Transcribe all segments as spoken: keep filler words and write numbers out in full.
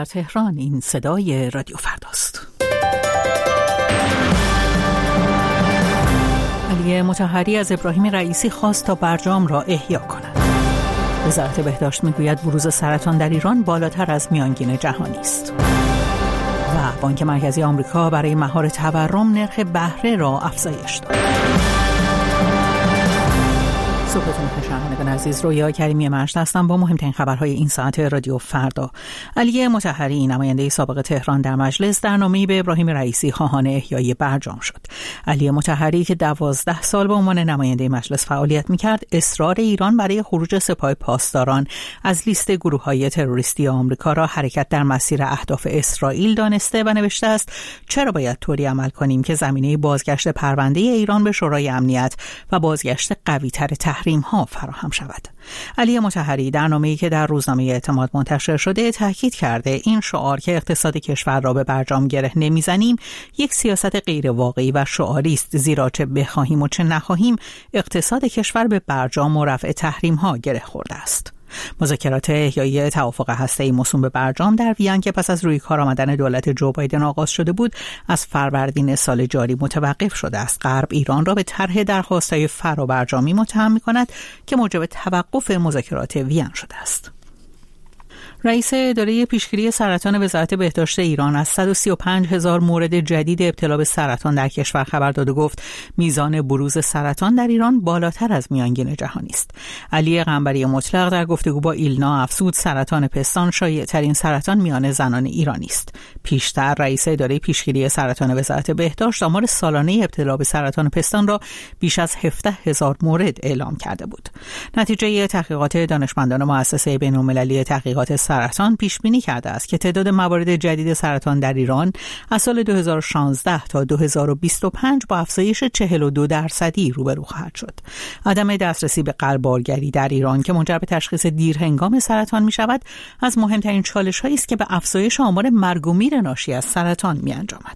تهران این صدای رادیو فرداست. علی مطهری از ابراهیم رئیسی خواست تا برجام را احیا کند. وزارت بهداشت میگوید بروز سرطان در ایران بالاتر از میانگین جهانی است. و بانک مرکزی آمریکا برای مهار تورم نرخ بهره را افزایش داد. صبحتون بخیر شنوندگان عزیز، رویا کریمی مشت هستم با مهمترین خبرهای این ساعت رادیو فردا. علی مطهری نماینده سابق تهران در مجلس در نامه‌ای به ابراهیم رئیسی خواهان احیای برجام شد. علی مطهری که دوازده سال به عنوان نماینده مجلس فعالیت می‌کرد، اصرار ایران برای خروج سپاه پاسداران از لیست گروه‌های تروریستی آمریکا را حرکت در مسیر اهداف اسرائیل دانسته و نوشته است چرا باید طوری عمل کنیم که زمینه بازگشت پرونده ایران به شورای امنیت و بازگشت قوی‌تر تحریم ها فراهم شود. علی مطهری در نامه‌ای که در روزنامه اعتماد منتشر شده تاکید کرده این شعار که اقتصاد کشور را به برجام گره نمیزنیم یک سیاست غیر واقعی و شعاری است، زیرا چه بخواهیم و چه نخواهیم اقتصاد کشور به برجام و رفع تحریم ها گره خورده است. مذاکرات احیای توافق هسته‌ای موسوم به برجام در وین که پس از روی کار آمدن دولت جو بایدن آغاز شده بود از فروردین سال جاری متوقف شده است. غرب ایران را به طرح درخواست‌های فرابرجامی متهم می‌کند که موجب توقف مذاکرات وین شده است. رئیس اداره پیشگیری سرطان وزارت بهداشت ایران از صد و سی و پنج هزار مورد جدید ابتلا به سرطان در کشور خبر داد و گفت میزان بروز سرطان در ایران بالاتر از میانگین جهانی است. علی قنبری مطلق در گفتگو با ایلنا افزود سرطان پستان شایع‌ترین سرطان میان زنان ایرانی است. پیشتر رئیس اداره پیشگیری سرطان وزارت بهداشت آمار سالانه ابتلا به سرطان پستان را بیش از هفده هزار مورد اعلام کرده بود. نتیجه تحقیقات دانشمندان مؤسسه بین‌المللی تحقیقات سرطان پیش بینی کرده است که تعداد موارد جدید سرطان در ایران از سال دو هزار و شانزده تا دو هزار و بیست و پنج با افزایش چهل و دو درصدی روبرو خواهد شد. عدم دسترسی به قلب‌آلگری در ایران که منجر به تشخیص دیرهنگام سرطان می شود از مهمترین چالش‌هایی است که به افزایش آمار مرگ و میر ناشی از سرطان می انجامد.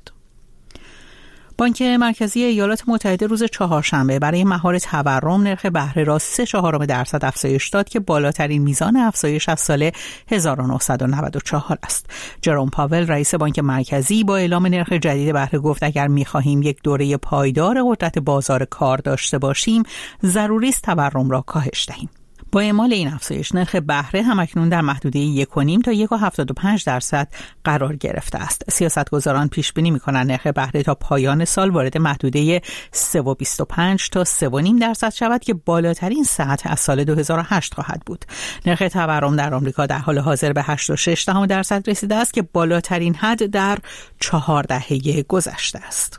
بانک مرکزی ایالات متحده روز چهارشنبه برای مهار تورم نرخ بهره را سه چهارم درصد افزایش داد که بالاترین میزان افزایش از سال هزار و نهصد و نود و چهار است. جروم پاول رئیس بانک مرکزی با اعلام نرخ جدید بهره گفت اگر می‌خواهیم یک دوره پایدار قدرت بازار کار داشته باشیم ضروری است تورم را کاهش دهیم. با اعمال این افزایش نرخ بهره همکنون در محدوده یک و نیم تا یک و هفتاد و پنج درصد قرار گرفته است. سیاستگزاران پیش بینی می‌کنند نرخ بهره تا پایان سال وارد محدوده سه و بیست و پنج تا سه و نیم درصد شود که بالاترین سطح از سال دو هزار و هشت خواهد بود. نرخ تورم در آمریکا در حال حاضر به هشت و شش دهم درصد رسیده است که بالاترین حد در چهار دهه گذشته است.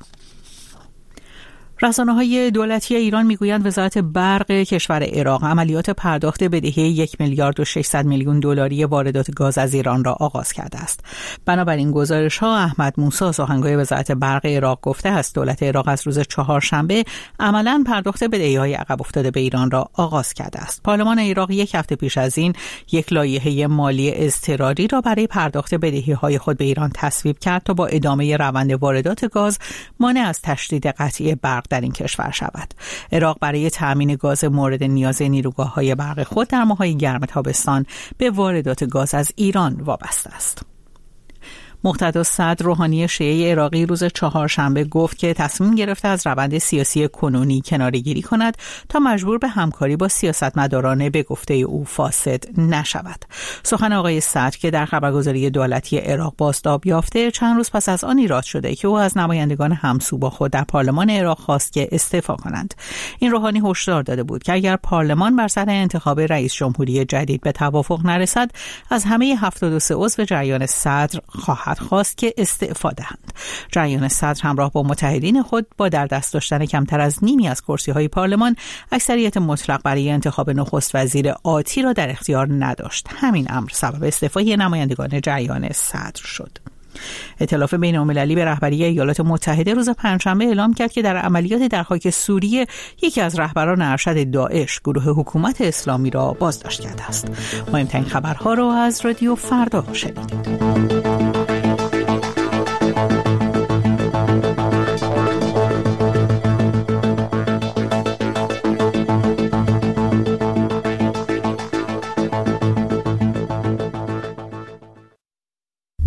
رسانه‌های دولتی ایران میگویند وزارت برق کشور عراق عملیات پرداخت بدهی یک میلیارد و ششصد میلیون دلاری واردات گاز از ایران را آغاز کرده است. بنابراین گزارش‌ها احمد موسی سخنگوی وزارت برق عراق گفته است دولت عراق از روز چهارشنبه عملاً پرداخت بدهی‌های عقب افتاده به ایران را آغاز کرده است. پارلمان عراق یک هفته پیش از این یک لایحه مالی اضطراری را برای پرداخت بدهی‌های خود به ایران تصویب کرد تا با ادامه روند واردات گاز مانع از تشدید قطعی برق در این کشور شود. عراق برای تأمین گاز مورد نیاز نیروگاه‌های برق خود در ماه‌های گرم تابستان به واردات گاز از ایران وابسته است. مقتدا صدر روحانی شیعه عراقی روز چهارشنبه گفت که تصمیم گرفته از روند سیاسی کنونی کناره‌گیری کند تا مجبور به همکاری با سیاستمداران به گفته او فاسد نشود. سخن آقای صدر که در خبرگزاری دولتی عراق بازتاب یافته چند روز پس از آن ایراد شده که او از نمایندگان همسو با خود در پارلمان عراق خواست که استعفا کنند. این روحانی هشدار داده بود که اگر پارلمان بر سر انتخاب رئیس جمهوری جدید به توافق نرسد از همه هفتاد و سه عضو جریان صدر خواهد خواست که استعفا دهند. جریان صدر همراه با متحدین خود با در دست داشتن کمتر از نیمی از کرسی‌های پارلمان اکثریت مطلق برای انتخاب نخست وزیر آتی را در اختیار نداشت. همین امر سبب استعفای نمایندگان جریان صدر شد. ائتلاف بین‌المللی به رهبری ایالات متحده روز پنجشنبه اعلام کرد که در عملیاتی در خاک سوریه یکی از رهبران ارشد داعش گروه حکومت اسلامی را بازداشت کرده است. مهمترین خبرها را از رادیو فردا شنیدید.